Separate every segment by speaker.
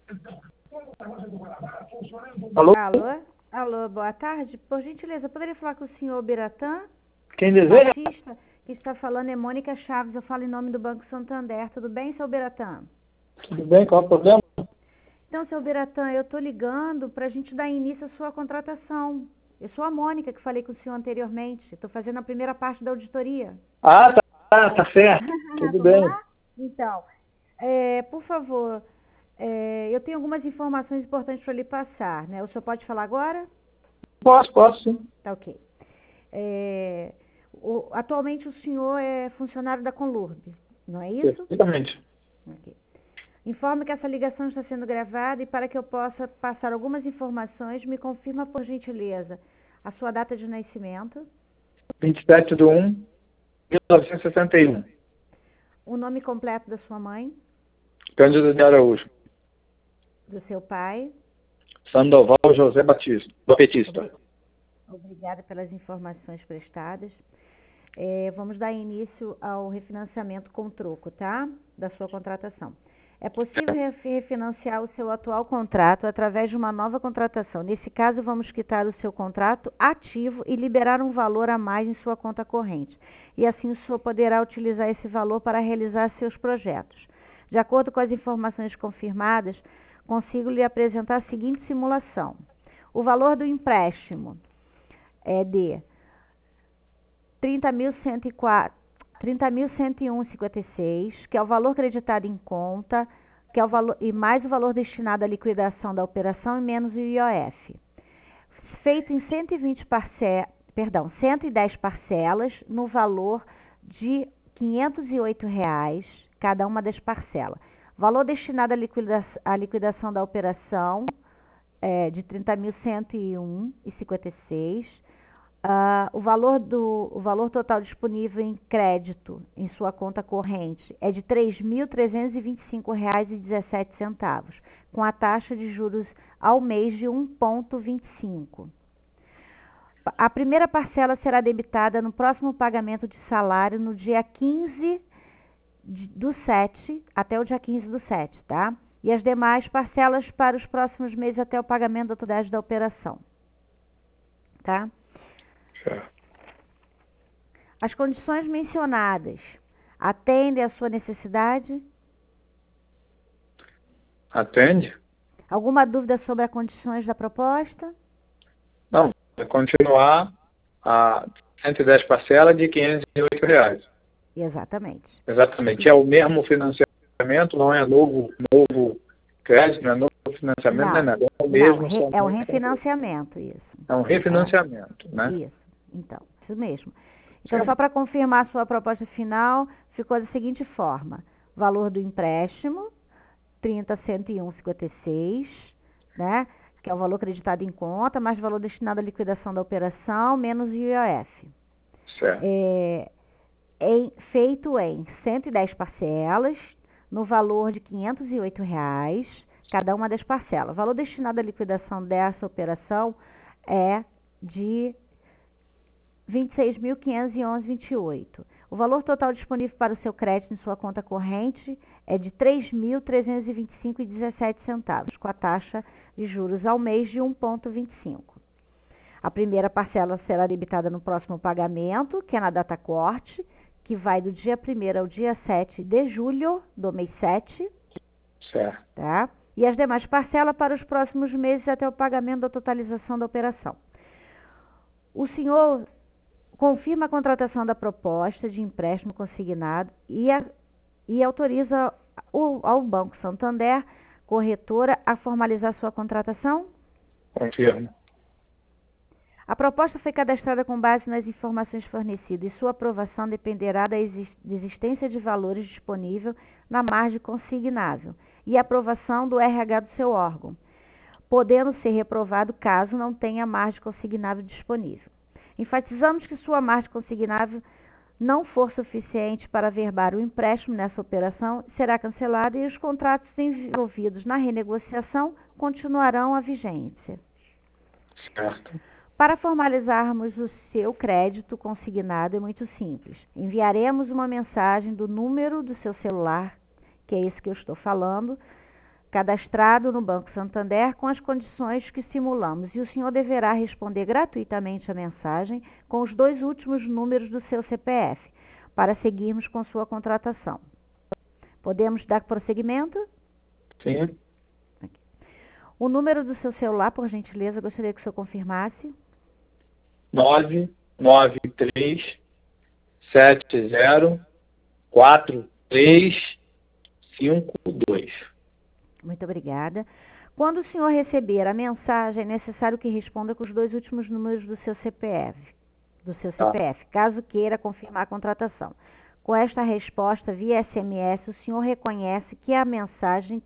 Speaker 1: Alô?
Speaker 2: Alô? Alô, boa tarde. Por gentileza, poderia falar com o senhor Biratã
Speaker 1: Quem deseja?
Speaker 2: Batista? Que está falando é Mônica Chaves, eu falo em nome do Banco Santander. Tudo bem, seu Biratã?
Speaker 1: Tudo bem, qual é o problema?
Speaker 2: Então, seu Biratã, eu estou ligando para a gente dar início à sua contratação. Eu sou a Mônica, que falei com o senhor anteriormente. Estou fazendo a primeira parte da auditoria.
Speaker 1: Ah, tá certo. Tudo
Speaker 2: Vamos
Speaker 1: bem.
Speaker 2: lá? Então, por favor, eu tenho algumas informações importantes para lhe passar, né? O senhor pode falar agora?
Speaker 1: Posso sim.
Speaker 2: Tá ok. Atualmente o senhor é funcionário da Conlurb, não é isso?
Speaker 1: Perfeitamente.
Speaker 2: Ok. Informo que essa ligação está sendo gravada e para que eu possa passar algumas informações, me confirma por gentileza a sua data de nascimento,
Speaker 1: 27/1/1961.
Speaker 2: o nome completo da sua mãe,
Speaker 1: Cândido de Araújo.
Speaker 2: do seu pai.
Speaker 1: Sandoval José Batista. Batista.
Speaker 2: Obrigada pelas informações prestadas. Vamos dar início ao refinanciamento com troco, tá? Da sua contratação. É possível refinanciar o seu atual contrato através de uma nova contratação. Nesse caso, vamos quitar o seu contrato ativo e liberar um valor a mais em sua conta corrente. E assim o senhor poderá utilizar esse valor para realizar seus projetos. De acordo com as informações confirmadas, consigo lhe apresentar a seguinte simulação. O valor do empréstimo é de 30.101,56, que é o valor creditado em conta, que é o valor, e mais o valor destinado à liquidação da operação e menos o IOF. Feito em 110 parcelas no valor de R$ 508, cada uma das parcelas. Valor destinado à liquidação da operação é de 30.101,56. O valor total disponível em crédito em sua conta corrente é de R$ 3.325,17, com a taxa de juros ao mês de 1,25. A primeira parcela será debitada no próximo pagamento de salário no dia 15 do 7, até o dia 15 do 7, tá? E as demais parcelas para os próximos meses até o pagamento da totalidade da operação, tá? As condições mencionadas atendem à sua necessidade?
Speaker 1: Atende?
Speaker 2: Alguma dúvida sobre as condições da proposta?
Speaker 1: Não, vai continuar a 110 parcelas de R$ 508.
Speaker 2: Exatamente.
Speaker 1: Exatamente. É o mesmo financiamento, não é novo crédito, não é novo financiamento, não é nada. É o mesmo.
Speaker 2: É um refinanciamento, isso.
Speaker 1: É um refinanciamento, né?
Speaker 2: Isso, então, isso mesmo. Então, só para confirmar a sua proposta final, ficou da seguinte forma. Valor do empréstimo, 30.101,56, né? Que é o valor acreditado em conta, mais valor destinado à liquidação da operação, menos IOF.
Speaker 1: Certo.
Speaker 2: Feito em 110 parcelas, no valor de R$ 508, cada uma das parcelas. O valor destinado à liquidação dessa operação é de R$ 26.511,28. O valor total disponível para o seu crédito em sua conta corrente é de R$ 3.325,17, com a taxa de juros ao mês de 1,25. A primeira parcela será debitada no próximo pagamento, que é na data corte, que vai do dia 1º ao dia 7 de julho do mês 7.
Speaker 1: Certo.
Speaker 2: Tá? E as demais parcelas para os próximos meses até o pagamento da totalização da operação. O senhor confirma a contratação da proposta de empréstimo consignado e autoriza ao Banco Santander, corretora, a formalizar sua contratação?
Speaker 1: Confirmo.
Speaker 2: A proposta foi cadastrada com base nas informações fornecidas e sua aprovação dependerá da existência de valores disponíveis na margem consignável e aprovação do RH do seu órgão, podendo ser reprovado caso não tenha margem consignável disponível. Enfatizamos que sua margem consignável não for suficiente para averbar o empréstimo nessa operação, será cancelada e os contratos envolvidos na renegociação continuarão a vigência.
Speaker 1: Certo.
Speaker 2: Para formalizarmos o seu crédito consignado é muito simples. Enviaremos uma mensagem do número do seu celular, que é esse que eu estou falando, cadastrado no Banco Santander com as condições que simulamos e o senhor deverá responder gratuitamente a mensagem com os 2 últimos números do seu CPF para seguirmos com sua contratação. Podemos dar prosseguimento?
Speaker 1: Sim.
Speaker 2: O número do seu celular, por gentileza, gostaria que o senhor confirmasse.
Speaker 1: 993704352.
Speaker 2: Muito obrigada. Quando o senhor receber a mensagem, é necessário que responda com os 2 últimos números do seu CPF, caso queira confirmar a contratação. Com esta resposta via SMS, o senhor reconhece que a mensagem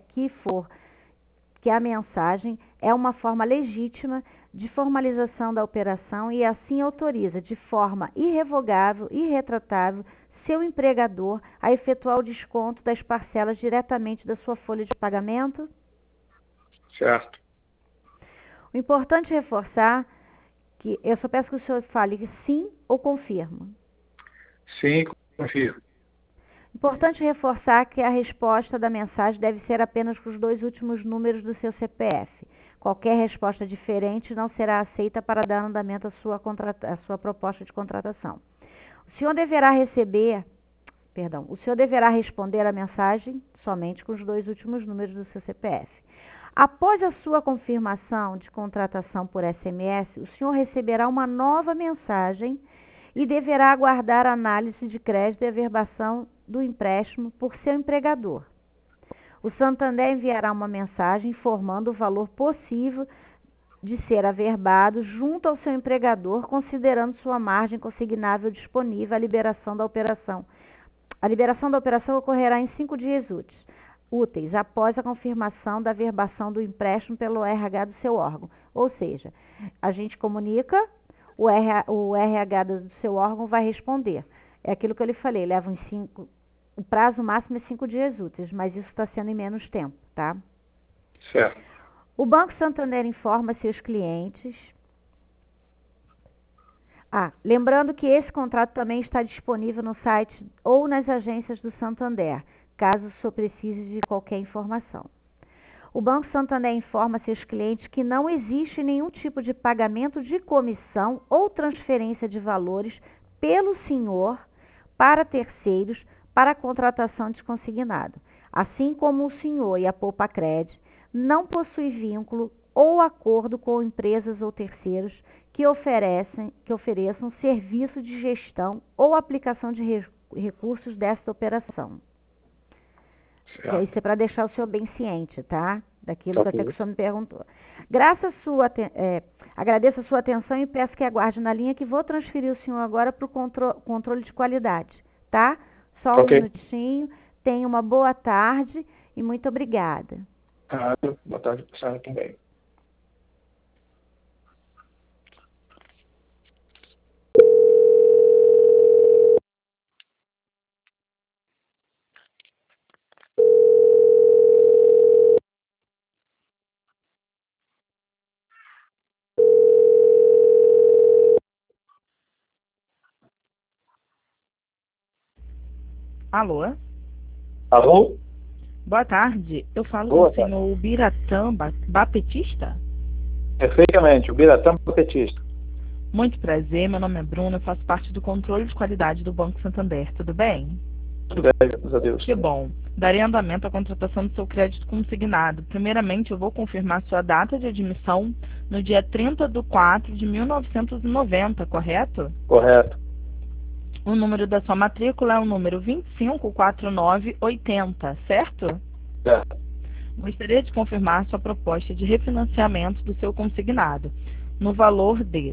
Speaker 2: a mensagem é uma forma legítima de formalização da operação e assim autoriza de forma irrevogável e irretratável seu empregador a efetuar o desconto das parcelas diretamente da sua folha de pagamento?
Speaker 1: Certo.
Speaker 2: O importante é reforçar que eu só peço que o senhor fale sim ou confirma.
Speaker 1: Sim, confirmo.
Speaker 2: Importante reforçar que a resposta da mensagem deve ser apenas com os 2 últimos números do seu CPF. Qualquer resposta diferente não será aceita para dar andamento à sua proposta de contratação. O senhor deverá responder a mensagem somente com os 2 últimos números do seu CPF. Após a sua confirmação de contratação por SMS, o senhor receberá uma nova mensagem e deverá aguardar a análise de crédito e averbação do empréstimo por seu empregador. O Santander enviará uma mensagem informando o valor possível de ser averbado junto ao seu empregador, considerando sua margem consignável disponível à liberação da operação. A liberação da operação ocorrerá em 5 dias úteis, após a confirmação da averbação do empréstimo pelo RH do seu órgão. Ou seja, a gente comunica, o RH do seu órgão vai responder. É aquilo que eu lhe falei, o prazo máximo é 5 dias úteis, mas isso está sendo em menos tempo, tá?
Speaker 1: Certo.
Speaker 2: O Banco Santander informa seus clientes. Lembrando que esse contrato também está disponível no site ou nas agências do Santander, caso o senhor precise de qualquer informação. O Banco Santander informa seus clientes que não existe nenhum tipo de pagamento de comissão ou transferência de valores pelo senhor para terceiros para a contratação de consignado, assim como o senhor e a Poupa-Cred não possuem vínculo ou acordo com empresas ou terceiros que ofereçam serviço de gestão ou aplicação de recursos desta operação. Isso é para deixar o senhor bem ciente, tá? Daquilo que até que o senhor me perguntou. Agradeço a sua atenção e peço que aguarde na linha que vou transferir o senhor agora para o controle de qualidade, tá? Só um minutinho. Tenha uma boa tarde e muito obrigada.
Speaker 1: Boa tarde para a senhora também.
Speaker 3: Alô?
Speaker 1: Alô?
Speaker 3: Boa tarde. Eu falo
Speaker 1: Boa
Speaker 3: com o senhor Biratã Bapetista?
Speaker 1: Perfeitamente, o Biratã Bapetista.
Speaker 3: Muito prazer, meu nome é Bruna, eu faço parte do controle de qualidade do Banco Santander, tudo bem?
Speaker 1: Tudo bem, graças a Deus.
Speaker 3: Que bom. Darei andamento à contratação do seu crédito consignado. Primeiramente, eu vou confirmar sua data de admissão no dia 30/4/1990, correto?
Speaker 1: Correto.
Speaker 3: O número da sua matrícula é o número 254980, certo?
Speaker 1: Certo.
Speaker 3: Gostaria de confirmar sua proposta de refinanciamento do seu consignado, no valor de R$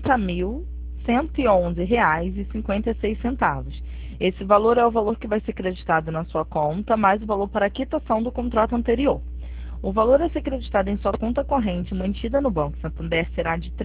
Speaker 3: 30.111,56. Esse valor é o valor que vai ser creditado na sua conta, mais o valor para a quitação do contrato anterior. O valor a ser creditado em sua conta corrente mantida no Banco Santander será de R$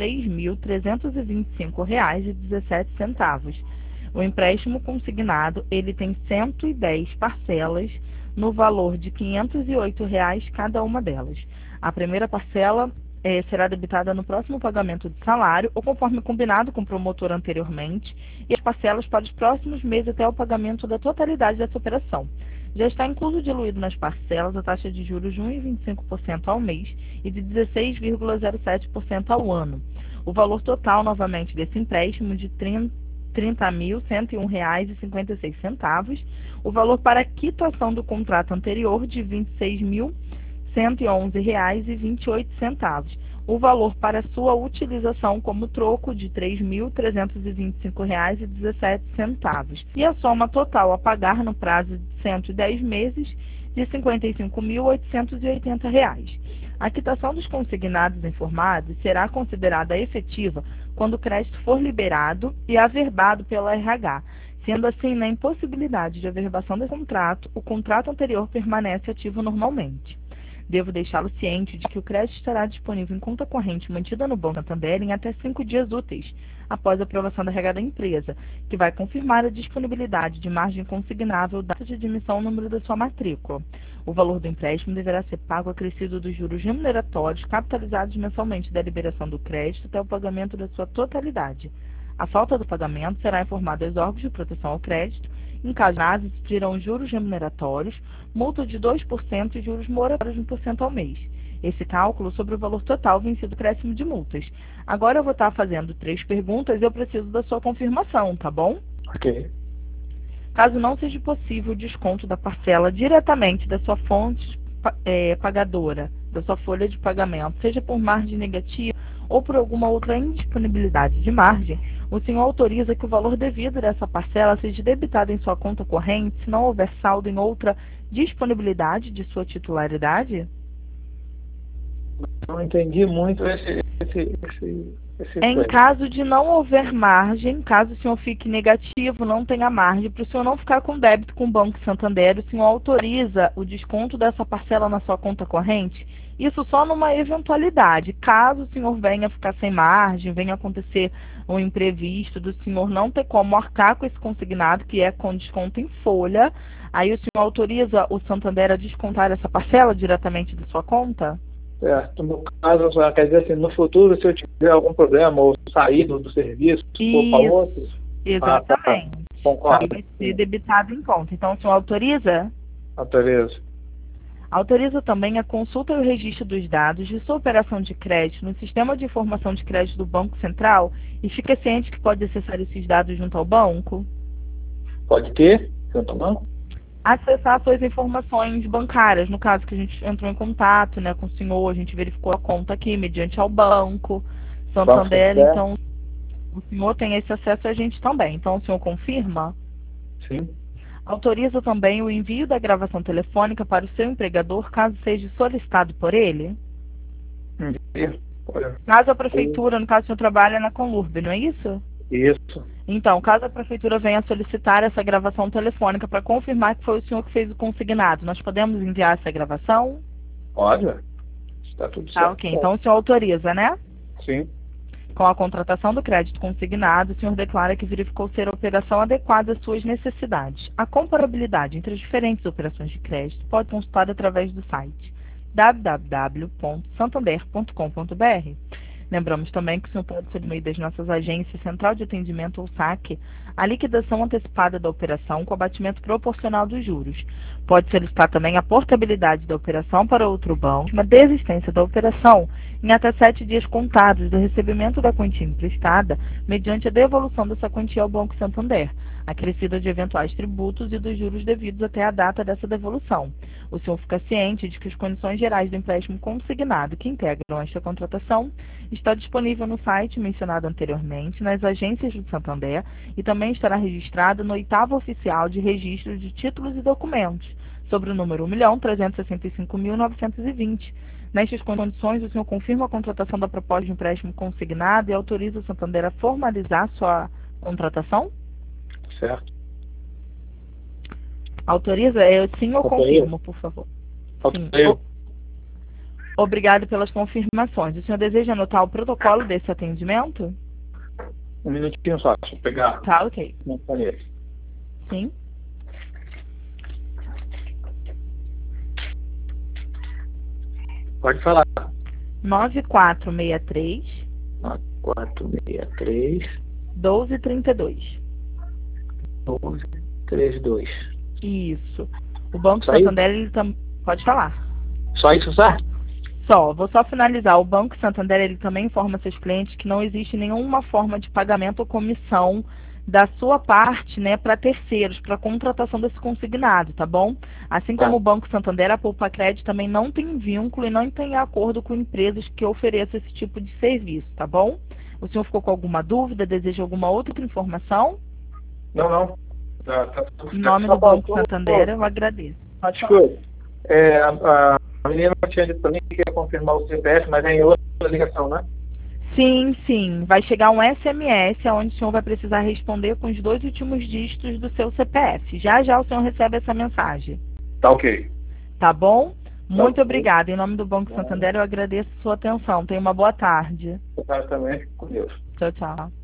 Speaker 3: 3.325,17. O empréstimo consignado, ele tem 110 parcelas no valor de R$ 508 cada uma delas. A primeira parcela será debitada no próximo pagamento de salário ou conforme combinado com o promotor anteriormente, e as parcelas para os próximos meses até o pagamento da totalidade dessa operação. Já está incluso diluído nas parcelas a taxa de juros de 1,25% ao mês e de 16,07% ao ano. O valor total, novamente, desse empréstimo de R$ 30.101,56, o valor para a quitação do contrato anterior de R$ 26.111,28, o valor para sua utilização como troco de R$ 3.325,17 e a soma total a pagar no prazo de 110 meses de R$ 55.880. A quitação dos consignados informados será considerada efetiva quando o crédito for liberado e averbado pela RH. Sendo assim, na impossibilidade de averbação desse contrato, o contrato anterior permanece ativo normalmente. Devo deixá-lo ciente de que o crédito estará disponível em conta corrente mantida no Banco Santander em até 5 dias úteis, após a aprovação da RH da empresa, que vai confirmar a disponibilidade de margem consignável, data de admissão e número da sua matrícula. O valor do empréstimo deverá ser pago acrescido dos juros remuneratórios capitalizados mensalmente da liberação do crédito até o pagamento da sua totalidade. A falta do pagamento será informada aos órgãos de proteção ao crédito. Em caso de existirão juros remuneratórios, multa de 2% e juros moratórios de 1% ao mês. Esse cálculo sobre o valor total vencido do acréscimo de multas. Agora eu vou estar fazendo 3 perguntas e eu preciso da sua confirmação, tá bom?
Speaker 1: Ok.
Speaker 3: Caso não seja possível o desconto da parcela diretamente da sua fonte pagadora, da sua folha de pagamento, seja por margem negativa ou por alguma outra indisponibilidade de margem, o senhor autoriza que o valor devido dessa parcela seja debitado em sua conta corrente se não houver saldo em outra disponibilidade de sua titularidade?
Speaker 1: Não entendi muito esse
Speaker 3: Em
Speaker 1: coisa.
Speaker 3: caso de não houver margem, caso o senhor fique negativo, não tenha margem, para o senhor não ficar com débito com o Banco Santander, o senhor autoriza o desconto dessa parcela na sua conta corrente? Isso só numa eventualidade. Caso o senhor venha ficar sem margem, venha acontecer um imprevisto do senhor não ter como arcar com esse consignado, que é com desconto em folha, aí o senhor autoriza o Santander a descontar essa parcela diretamente da sua conta?
Speaker 1: Certo. No caso, quer dizer assim, no futuro, se eu tiver algum problema ou sair do serviço, for para outro,
Speaker 3: Exatamente.
Speaker 1: concordo.
Speaker 3: Vai ser debitado em conta. Então, o senhor autoriza?
Speaker 1: Autorizo.
Speaker 3: Autoriza também a consulta e o registro dos dados de sua operação de crédito no Sistema de Informação de Crédito do Banco Central e fica ciente que pode acessar esses dados junto ao banco?
Speaker 1: Pode ter, junto ao banco?
Speaker 3: Acessar suas informações bancárias, no caso que a gente entrou em contato, né, com o senhor, a gente verificou a conta aqui mediante ao banco Santander, então o senhor tem esse acesso a gente também. Então o senhor confirma?
Speaker 1: Sim.
Speaker 3: Autoriza também o envio da gravação telefônica para o seu empregador, caso seja solicitado por ele?
Speaker 1: Envio.
Speaker 3: Caso a prefeitura, no caso o senhor trabalha na Conlurb, não é isso?
Speaker 1: Isso.
Speaker 3: Então, caso a prefeitura venha solicitar essa gravação telefônica para confirmar que foi o senhor que fez o consignado, nós podemos enviar essa gravação?
Speaker 1: Pode. Está tudo certo.
Speaker 3: Tá, ok. Então o senhor autoriza, né?
Speaker 1: Sim.
Speaker 3: Com a contratação do crédito consignado, o senhor declara que verificou ser a operação adequada às suas necessidades. A comparabilidade entre as diferentes operações de crédito pode ser consultada através do site www.santander.com.br. Lembramos também que o senhor pode ser no meio das nossas agências, Central de Atendimento ou SAC, a liquidação antecipada da operação com abatimento proporcional dos juros. Pode solicitar também a portabilidade da operação para outro banco, uma desistência da operação em até 7 dias contados do recebimento da quantia emprestada, mediante a devolução dessa quantia ao Banco Santander, acrescida de eventuais tributos e dos juros devidos até a data dessa devolução. O senhor fica ciente de que as condições gerais do empréstimo consignado que integram esta contratação está disponível no site mencionado anteriormente, nas agências do Santander e também estará registrado no 8º Oficial de Registro de Títulos e Documentos, sobre o número 1.365.920. Nestas condições, o senhor confirma a contratação da proposta de empréstimo consignado e autoriza o Santander a formalizar sua contratação?
Speaker 1: Certo.
Speaker 3: Autoriza? Sim ou confirmo, por favor? Sim. Obrigado pelas confirmações. O senhor deseja anotar o protocolo desse atendimento?
Speaker 1: Um minutinho só, deixa eu pegar.
Speaker 3: Tá, ok.
Speaker 1: Não conheço.
Speaker 3: Sim.
Speaker 1: Pode falar.
Speaker 3: 9463
Speaker 1: 463
Speaker 3: 1232.
Speaker 1: 1232.
Speaker 3: Isso. O Banco
Speaker 1: Só isso?
Speaker 3: Santander, ele pode falar.
Speaker 1: Só isso, certo?
Speaker 3: Vou só finalizar. O Banco Santander, ele também informa seus clientes que não existe nenhuma forma de pagamento ou comissão da sua parte, né, para terceiros, para contratação desse consignado, tá bom? Assim como o Banco Santander, a Poupa-Cred também não tem vínculo e não tem acordo com empresas que ofereçam esse tipo de serviço, tá bom? O senhor ficou com alguma dúvida? Deseja alguma outra informação?
Speaker 1: Não. Tá
Speaker 3: Em nome do Banco Santander, eu agradeço. Pode falar.
Speaker 1: Desculpa. A menina tinha dito para mim que ia confirmar o CPF, mas é em outra ligação, né?
Speaker 3: Sim. Vai chegar um SMS, onde o senhor vai precisar responder com os 2 últimos dígitos do seu CPF. Já o senhor recebe essa mensagem.
Speaker 1: Tá ok.
Speaker 3: Tá bom? Muito
Speaker 1: ok.
Speaker 3: obrigada. Em nome do Banco Santander, eu agradeço a sua atenção. Tenha uma boa tarde.
Speaker 1: Boa tarde também. Com Deus.
Speaker 3: Tchau.